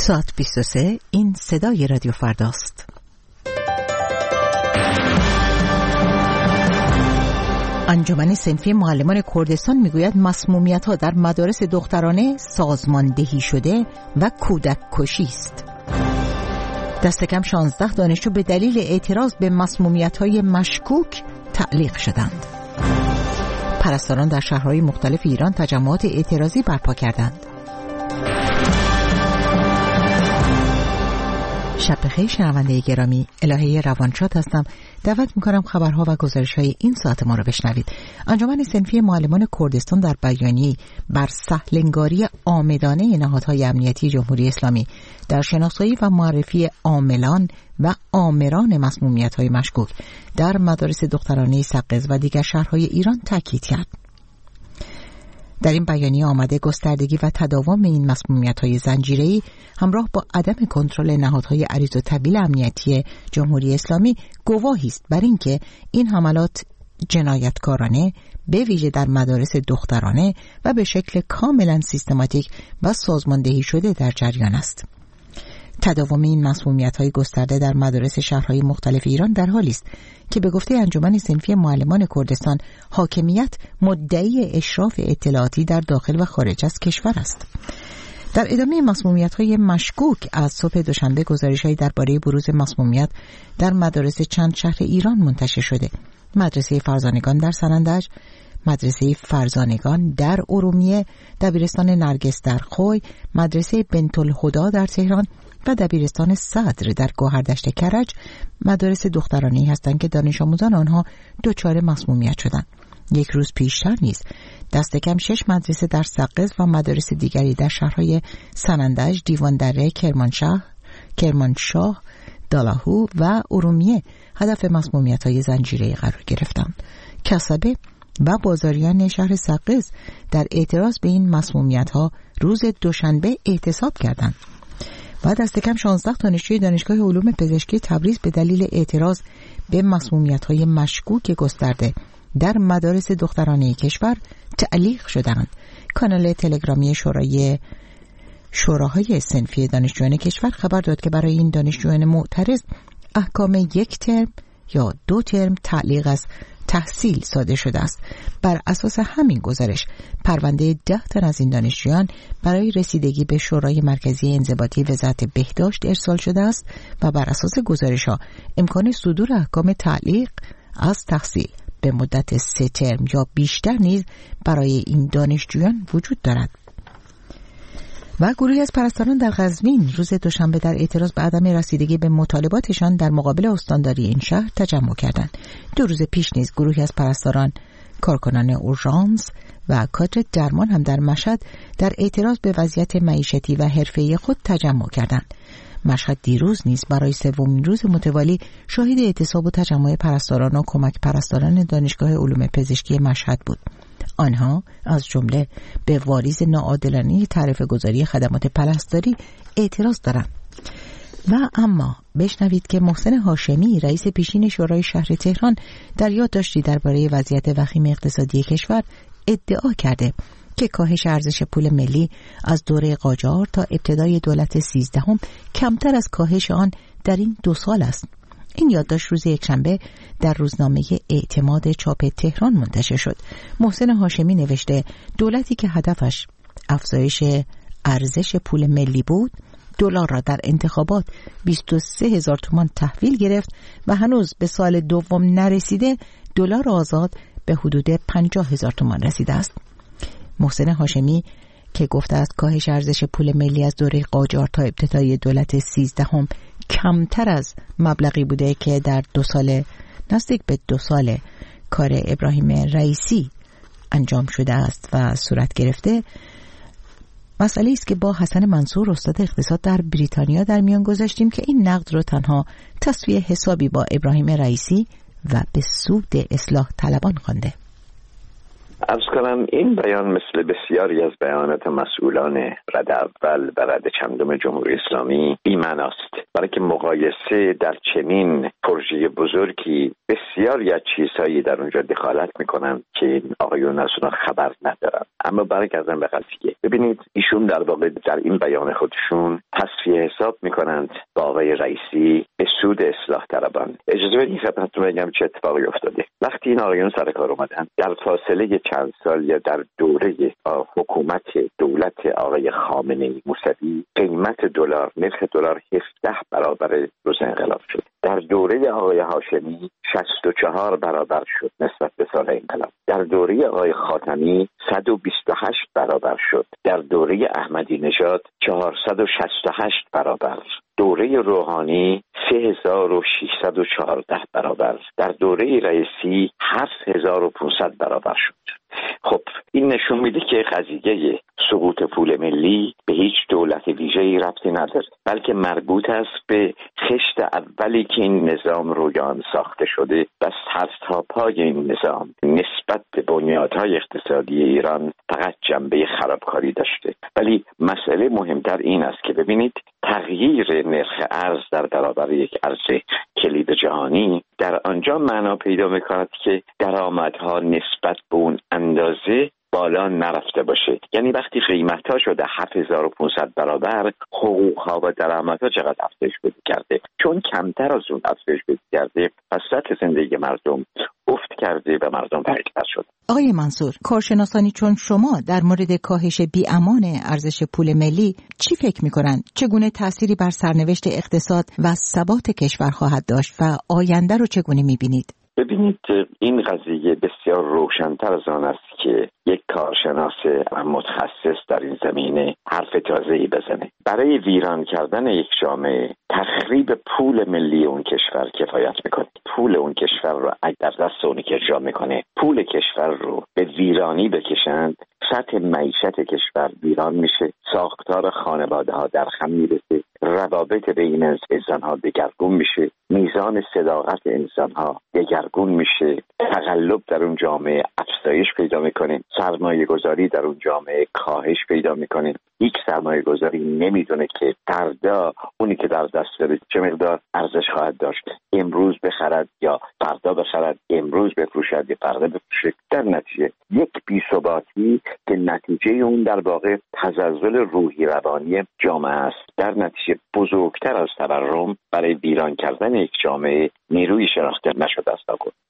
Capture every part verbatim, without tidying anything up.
ساعت بیست و سه، این صدای رادیو فرداست. انجمن صنفی معلمان کردستان میگوید مسمومیت‌ها در مدارس دخترانه سازماندهی شده و کودک کشی است. دست کم شانزده دانشجو به دلیل اعتراض به مسمومیت‌های مشکوک تعلیق شدند. پرستاران در شهرهای مختلف ایران تجمعات اعتراضی برپا کردند. شب بخیر شنونده گرامی، الهه روانشاد هستم. دعوت میکنم خبرها و گزارش‌های این ساعت ما را بشنوید. انجمن صنفی معلمان کردستان در بیانیه‌ای بر سهل‌انگاری عامدانه نهادهای امنیتی جمهوری اسلامی در شناسایی و معرفی عاملان و آمران مسمومیت‌های مشکوک در مدارس دخترانه سقز و دیگر شهرهای ایران تاکید کرد. در این بیانیه آمده گستردگی و تداوم این مسمومیت‌های زنجیره‌ای همراه با عدم کنترل نهادهای عریض و طویل امنیتی جمهوری اسلامی گواهی است بر اینکه این حملات جنایتکارانه به ویژه در مدارس دخترانه و به شکل کاملا سیستماتیک و سازماندهی شده در جریان است. تداوم این مسمومیت‌های گسترده در مدارس شهرهای مختلف ایران در حالی است که به گفته انجمن صنفی معلمان کردستان حاکمیت مدعی اشراف اطلاعاتی در داخل و خارج از کشور است. در ادامه مسمومیت‌های مشکوک از صبح دوشنبه گزارش‌هایی درباره بروز مسمومیت در مدارس چند شهر ایران منتشر شده. مدرسه فرزانگان در سنندج، مدرسه فرزانگان در ارومیه، دبیرستان نرگس در خوی، مدرسه بنت‌الهدی در تهران و دبیرستان صدر در گوهردشت کرج مدارس دخترانه‌ای هستند که دانش آموزان آنها دچار مسمومیت شدند. یک روز پیشتر نیز دست کم شش مدرسه در سقز و مدارس دیگری در شهرهای سنندج، دیواندره، کرمانشاه، کرمانشاه، دالاهو و ارومیه هدف مسمومیت‌های زنجیره‌ای قرار گرفتند. کسبه و بازاریان شهر سقز در اعتراض به این مسمومیت‌ها روز دوشنبه اعتصاب کردند و دست کم شانزده دانشجوی دانشگاه علوم پزشکی تبریز به دلیل اعتراض به مسمومیت‌های مشکوک گسترده در مدارس دخترانه کشور تعلیق شدند. کانال تلگرامی شورای شوراهای صنفی دانشجویان کشور خبر داد که برای این دانشجویان معترض احکام یک ترم یا دو ترم تعلیق از تحصیل صادر شده است. بر اساس همین گزارش پرونده ده تن از این دانشجویان برای رسیدگی به شورای مرکزی انضباطی وزارت بهداشت ارسال شده است و بر اساس گزارش‌ها امکان صدور احکام تعلیق از تحصیل به مدت سه ترم یا بیشتر نیز برای این دانشجویان وجود دارد. و گروهی از پرستاران در قزوین روز دوشنبه در اعتراض به عدم رسیدگی به مطالباتشان در مقابل استانداری این شهر تجمع کردند. دو روز پیش نیز گروهی از پرستاران، کارکنان اورژانس و کادر درمان هم در مشهد در اعتراض به وضعیت معیشتی و حرفه‌ای خود تجمع کردند. مشهد دیروز نیز برای سومین روز متوالی شاهد اعتصاب و تجمع پرستاران و کمک پرستاران دانشگاه علوم پزشکی مشهد بود. آنها از جمله به واریز ناعادلانه تعرفه گذاری خدمات پرستاری اعتراض دارند. و اما بشنوید که محسن هاشمی رئیس پیشین شورای شهر تهران در یادداشتی درباره وضعیت وخیم اقتصادی کشور ادعا کرده که کاهش ارزش پول ملی از دوره قاجار تا ابتدای دولت سیزدهم کمتر از کاهش آن در این دو سال است. این یادداشت روز یکشنبه در روزنامه اعتماد چاپ تهران منتشر شد. محسن هاشمی نوشته دولتی که هدفش افزایش ارزش پول ملی بود، دلار را در انتخابات بیست و سه هزار تومان تحویل گرفت و هنوز به سال دوم نرسیده دلار آزاد به حدود پنجاه هزار تومان رسیده است. محسن هاشمی که گفته است کاهش ارزش پول ملی از دوره قاجار تا ابتدای دولت سیزدهم کمتر از مبلغی بوده که در دو سال نزدیک به دو سال کار ابراهیم رئیسی انجام شده است و صورت گرفته، مسئله است که با حسن منصور استاد اقتصاد در بریتانیا در میان گذاشتیم که این نقد رو تنها تسویه حسابی با ابراهیم رئیسی و به سود اصلاح طلبان خوانده. عرض کنم این بیان مثل بسیاری از بیانات مسئولان رد اول و رد چندم جمهوری اسلامی بی‌معناست، برای که مقایسه در چنین پروژه بزرگی بسیاری از چیزهایی در اونجا دخالت میکنن که این آقایون از اونها خبر ندارن. اما برگردم به قضیه، ببینید ایشون در واقع در این بیان خودشون تصفیه حساب میکنند با آقای رئیسی به سود اصلاح طلبان. اجازه بدید خدمتتون بگم چه اتفاقی افتاده. وقتی این آقایون سر کار اومدن در فاصله چند سال یا در دوره حکومت دولت آقای خامنه‌ای موسوی قیمت دلار، نرخ دلار هفده برابر روز انقلاب شد. در دوره آقای هاشمی شصت و چهار برابر شد نسبت به سال انقلاب. در دوره آقای خاتمی صد و بیست و هشت برابر شد. در دوره احمدی نژاد چهارصد و شصت و هشت برابر. دوره روحانی سه هزار و ششصد و چهارده برابر. در دوره رئیسی هفت هزار و پانصد برابر شد. خب این نشون میده که قضیه سقوط پول ملی به هیچ دولت ویژه‌ای ربطی نداره، بلکه مربوط است به خشت اولی که این نظام رویان ساخته شده و سر تا پای این نظام نسبت به بنیادهای اقتصادی ایران فقط جنبه خرابکاری داشته. ولی مسئله مهمتر این است که ببینید تغییر نرخ ارز در برابر یک ارز کلید جهانی در آنجا معنا پیدا می‌کند که درآمدها نسبت به اون اندازه بالا نرفته باشه. یعنی وقتی قیمت‌ها شده هفت هزار و پانصد برابر، حقوق‌ها و درآمدها چقدر افزایش پیدا کرده؟ چون کمتر از اون افزایش پیدا کرده، پس سطح زندگی مردم افت کرده و مردم فقیرتر شده. آقای منصور، کارشناسانی چون شما در مورد کاهش بی‌امان ارزش پول ملی چی فکر می‌کنند؟ چگونه تأثیری بر سرنوشت اقتصاد و ثبات کشور خواهد داشت و آینده رو چگونه می‌بینید؟ ببینید این قضیه بسیار روشن‌تر از آن است که یک کارشناس متخصص در این زمینه حرف تازه‌ای بزنه. برای ویران کردن یک جامعه تخریب پول ملی اون کشور کفایت میکنه. پول اون کشور رو اگر در دست اونی که اجرا میکنه پول کشور رو به ویرانی بکشند، سطح معیشت کشور ویران میشه، ساختار خانواده ها در هم میرسه، روابط بین انسان ها دگرگون میشه، میزان صداقت انسان ها دگرگون میشه، تقلب در اون جامعه افزایش پیدا میکنه، سرمایه گذاری در اون جامعه کاهش پیدا میکنه. هیچ سرمایه گذاری نمیدونه که فردا اونی که در دست داره چه مقدار ارزش خواهد داشت، امروز بخرد یا فردا بخرد، امروز بفروشد یا فردا بفروشد. در نتیجه یک بی‌ثباتی که نتیجه اون در واقع تزلزل روحی روانی جامعه است. در نتیجه بزرگتر از تورم برای ویران کردن یک جامعه نیروی شناخته نشده است.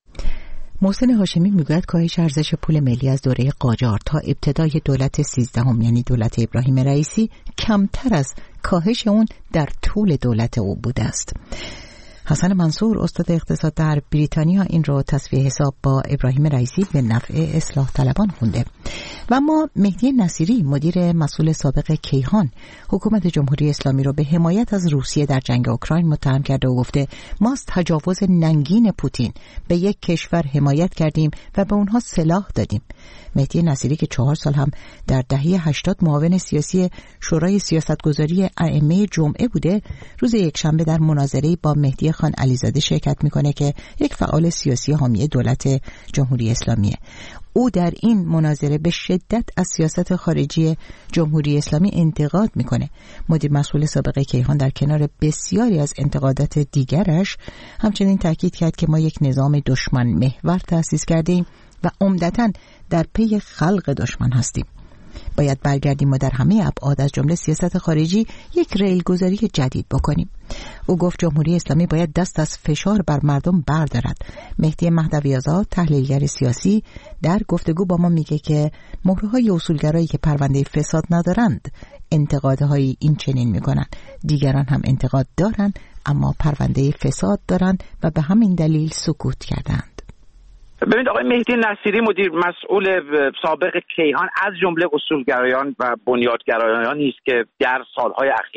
محسن هاشمی میگوید کاهش ارزش پول ملی از دوره قاجار تا ابتدای دولت سیزدهم یعنی دولت ابراهیم رئیسی کمتر از کاهش اون در طول دولت او بوده است. حسن منصور استاد اقتصاد در بریتانیا این رو تصفیه حساب با ابراهیم رئیسی به نفع اصلاح طلبان خونده. و اما مهدی نصیری مدیر مسئول سابق کیهان حکومت جمهوری اسلامی رو به حمایت از روسیه در جنگ اوکراین متهم کرده و گفته ما از تجاوز ننگین پوتین به یک کشور حمایت کردیم و به اونها سلاح دادیم. مهدی نصیری که چهار سال هم در دهه هشتاد معاون سیاسی شورای سیاستگذاری ائمه جمعه بوده، روز یکشنبه در مناظره‌ای با مهدی خان علیزاده شرکت میکنه که یک فعال سیاسی حامی دولت جمهوری اسلامیه. او در این مناظره به شدت از سیاست خارجی جمهوری اسلامی انتقاد میکنه. مدیر مسئول سابق کیهان در کنار بسیاری از انتقادات دیگرش همچنین تاکید کرد که ما یک نظام دشمن محور تأسیس کردیم و عمدتاً در پی خلق دشمن هستیم. باید برگردیم و در همه ابعاد از جمله سیاست خارجی یک ریلگذاری جدید بکنیم. او گفت جمهوری اسلامی باید دست از فشار بر مردم بردارد. مهدی مهدوی‌آزاد تحلیلگر سیاسی در گفتگو با ما میگه که مهره‌های اصولگرایی که پرونده فساد ندارند انتقادهای این چنین میکنند. دیگران هم انتقاد دارند اما پرونده فساد دارند و به همین دلیل سکوت کردند. ببینید آقای مهدی نصیری مدیر مسئول سابق کیهان از جمله اصولگرایان و بنیادگرایانی است که در سالهای اخیر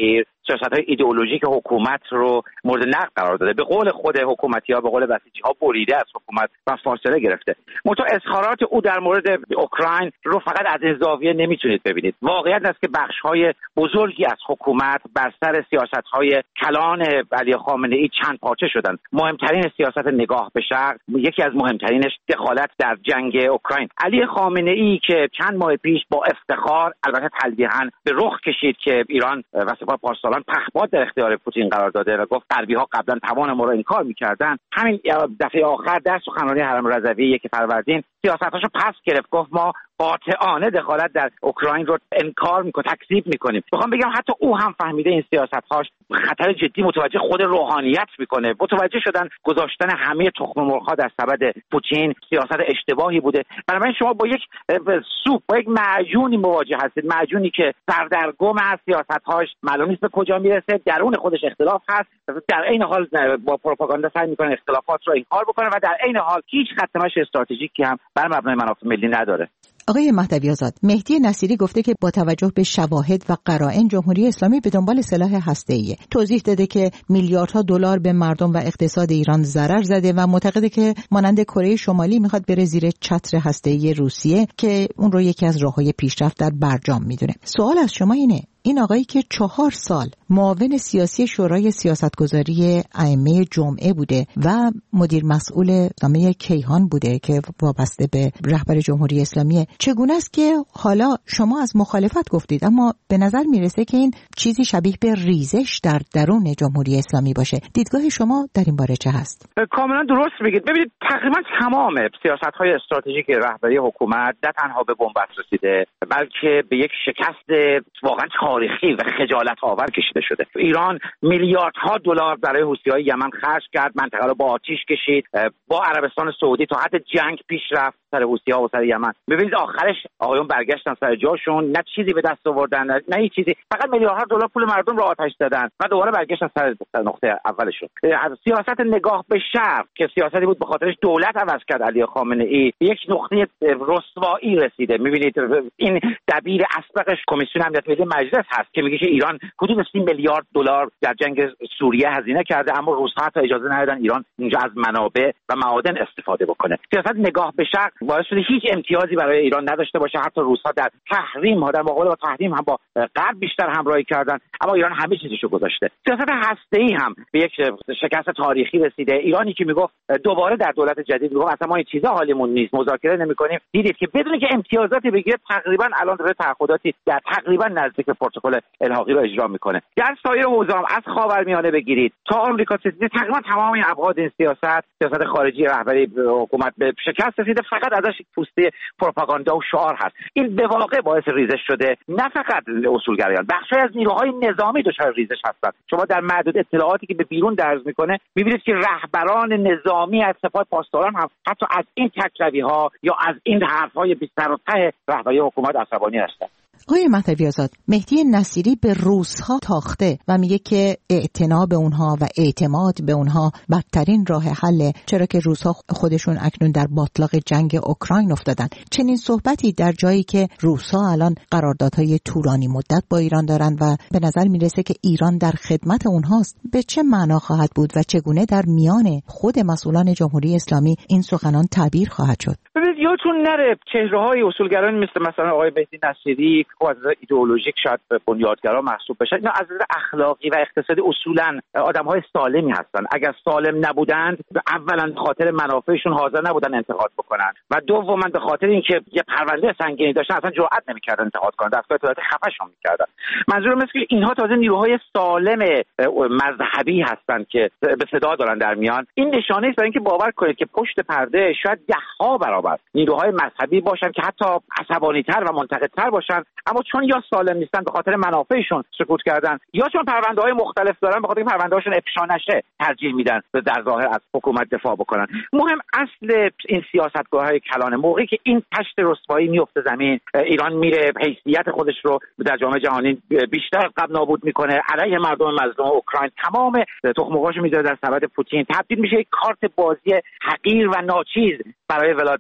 سیاست‌های ایدئولوژیک حکومت رو مورد نقد قرار داده. به قول خود حکومتی‌ها، به قول بسیجی‌ها، بریده از حکومت و فاصله گرفته. منتها اظهارات او در مورد اوکراین رو فقط از این زاویه نمیتونید ببینید. واقعیت است که بخش‌های بزرگی از حکومت بر سر سیاست‌های کلان علی خامنه‌ای چند پارچه شدن. مهمترین سیاست نگاه به شرق، یکی از مهمترینش دخالت در جنگ اوکراین. علی خامنه‌ای که چند ماه پیش با افتخار، البته تلویحاً، به رخ کشید که ایران و سپاه پاسداران پهپاد در اختیار پوتین قرار داده و گفت غربی‌ها قبلا توان ما را انکار می‌کردن، همین دفعه آخر در سخنرانی حرم رضوی یک فروردین سیاستاشو پس گرفت، گفت ما قاطعانه دخالت در اوکراین رو انکار میکنه، تکذیب میکنیم. میخوام بگم حتی او هم فهمیده این سیاست‌هاش خطر جدی متوجه خود روحانیت میکنه. متوجه شدن گذاشتن همه تخم مرغ‌ها در سبد پوتین سیاست اشتباهی بوده. بنابراین شما با یک سوپ، با یک معجونی مواجه هستید، معجونی که سردرگم از سیاست‌هاش معلوم نیست به کجا میرسه، درون خودش اختلاف هست، در عین حال با پروپاگاندا سعی میکنه اختلافات رو انکار بکنه و در عین حال هیچ خط مشی استراتژیکی هم بر مبنای منافع ملی نداره. آقای مهدوی آزاد، مهدی نصیری گفته که با توجه به شواهد و قرائن جمهوری اسلامی به دنبال سلاح هسته‌ایه. توضیح داده که میلیاردها دلار به مردم و اقتصاد ایران ضرر زده و معتقده که مانند کره شمالی میخواد بره زیر چتر هسته‌ای روسیه که اون رو یکی از راههای پیشرفت در برجام میدونه. سوال از شما اینه، این آقایی که چهار سال معاون سیاسی شورای سیاستگذاری ائمه جمعه بوده و مدیر مسئول نامه کیهان بوده که وابسته به رهبر جمهوری اسلامی، چگونه است که حالا شما از مخالفت گفتید اما به نظر میرسه که این چیزی شبیه به ریزش در درون جمهوری اسلامی باشه؟ دیدگاه شما در این باره چه هست؟ کاملا درست میگید. ببینید تقریبا تمام سیاست‌های استراتژیک رهبری حکومت نه تنها به بنبست رسیده، بلکه به یک شکست واقعا تاریخی و خجالت آور کشیده شده. ایران میلیاردها دلار برای حوثی‌های یمن خرج کرد، منطقه رو با آتش کشید، با عربستان سعودی تا حد جنگ پیش رفت سر حوثی‌ها و سر یمن. ببینید آخرش آقایون برگشتن سر جاشون، نه چیزی به دست آوردن، نه هیچ چیزی، فقط میلیاردها دلار پول مردم رو آتش زدن و دوباره برگشتن سر نقطه اولشون. سیاست نگاه به شرق که سیاستی بود به خاطرش دولت عوض کرد علی خامنه‌ای، یک نقطه رسوایی رسیده. می‌بینید این دبیر اسبقش کمیسیون امنیت ملی مجلس هست که میگه که ایران حدود سی میلیارد دلار در جنگ سوریه هزینه کرده، اما روس‌ها تا اجازه ندادن ایران اینجا از منابع و معادن استفاده بکنه. سیاست نگاه به شرق باعث شده هیچ امتیازی برای ایران نداشته باشه. حتی روس‌ها در تحریم ها در مقابل با تحریم هم با غرب بیشتر همراهی کردن، اما ایران همه چیزشو گذاشته. سیاست هسته‌ای هم به یک شکست تاریخی رسیده. ایرانی که میگفت دوباره در دولت جدید میگفت اصلا ما این چیزا حالیمون نیست، مذاکره نمی‌کنیم، دیدید که بدون که امتیازاتی بگیره تقریبا الان داره تعهداتی در تقریبا نزدیک پروتکل الحاقی رو اجرا میکنه. در سایر حوزه هم از خاورمیانه بگیرید تا آمریکا ستیزی، تقریبا تمام این ابعاد این سیاست سیاست خارجی رهبری حکومت به شکست رسیده، فقط ازش پوسته پروپاگاندا و شعار هست. این به واقع باعث ریزش شده. نه فقط اصولگرایان، بخشی از نیروهای نظامی دچار ریزش هستند. شما در معدود اطلاعاتی که به بیرون درز میکنه میبینید که رهبران نظامی از سپاه پاسداران هم حتی از این تکروی‌ها یا از این حرف‌های بی سر و ته رهبری حکومت عصبانی هستند. آقای مهدوی آزاد، مهدی نصیری به روس‌ها تاخته و میگه که اعتنا به اونها و اعتماد به اونها بدترین راه حله، چرا که روس‌ها خودشون اکنون در باتلاق جنگ اوکراین افتادن. چنین صحبتی در جایی که روس‌ها الان قراردادهای طولانی مدت با ایران دارن و به نظر میرسه که ایران در خدمت اونهاست، به چه معنا خواهد بود و چگونه در میان خود مسئولان جمهوری اسلامی این سخنان تعبیر خواهد شد؟ ببینید یادتون نره چهره‌های اصولگران مثل مثلا آقای مهدی نصیری که از نظر ایدئولوژیک شاید بنیادگرا محسوب بشن، اینا از نظر اخلاقی و اقتصادی اصولاً آدم‌های سالمی هستن. اگر سالم نبودند، اولاً به خاطر منافعشون حاضر نبودن انتقاد بکنن و دوماً به خاطر اینکه یه پرونده سنگینی داشتن اصلا جرئت نمی‌کردن انتقاد کنن، دستگاه اطلاعات خفه‌شون می‌کردن. منظورم اینه که اینها تازه نیروهای سالم مذهبی هستن که به صدا دارن در میان. این نشانه است برای اینکه باور کنید که پشت پرده شاید ده‌ها برابر نیروهای مذهبی باشن که حتی عصبانی‌تر و منتقدتر باشن، اما چون یا سالم نیستن به خاطر منافعشون سکوت کردن، یا چون پرونده‌های مختلف دارن به خاطر اینکه پرونده‌هاشون افشا نشه ترجیح میدن در ظاهر از حکومت دفاع بکنن. مهم اصل این سیاستگاه‌های کلانه. موقعی که این تشت رسوایی میفته زمین، ایران میره حیثیت خودش رو در جامعه جهانی بیشتر از قبل نابود میکنه، علیه مردم مظلوم اوکراین تمام تخم‌مرغاشو میذاره در سبد پوتین، تبدیل میشه یک کارت بازی حقیر و ناچیز برای ولادیمیر پوتین.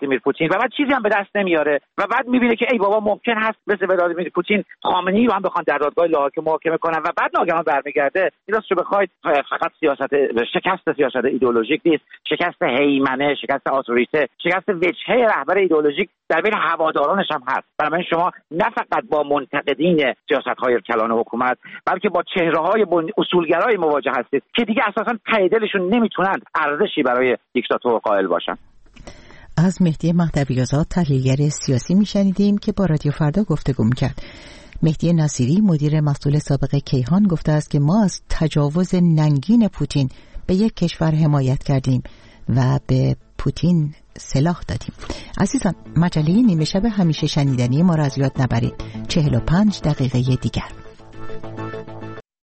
پوتین و بعد چیزی هم به دست نمیاره و بعد میبینه که ای بابا ممکن هست مثل ولادیمیر پوتین خامنه‌ای رو هم بخوان در دادگاه لاهه محاکمه کنن و بعد ناگهان برمیگرده. راستش بخواید فقط سیاست شکست سیاست ایدئولوژیک نیست، شکست هیمنه، شکست اتوریته، شکست وجهه رهبر ایدئولوژیک در بین هوادارانش هم هست. برای شما نه فقط با منتقدین سیاست‌های کلان حکومت بلکه با چهره‌های اصولگرای مواجه هستید که دیگه اساساً ته دلشون نمیتونن ارزشی برای دیکتاتور قائل باشن. از مهدی مهدوی‌آزاد تحلیلگر سیاسی میشنیدیم که با رادیو فردا گفتگو میکرد. مهدی نصیری مدیر مسئول سابق کیهان گفته است که ما از تجاوز ننگین پوتین به یک کشور حمایت کردیم و به پوتین سلاح دادیم. عزیزان، مجله نیمه شب همیشه شنیدنی ما را از یاد نبرید. چهل و پنج دقیقه دیگر.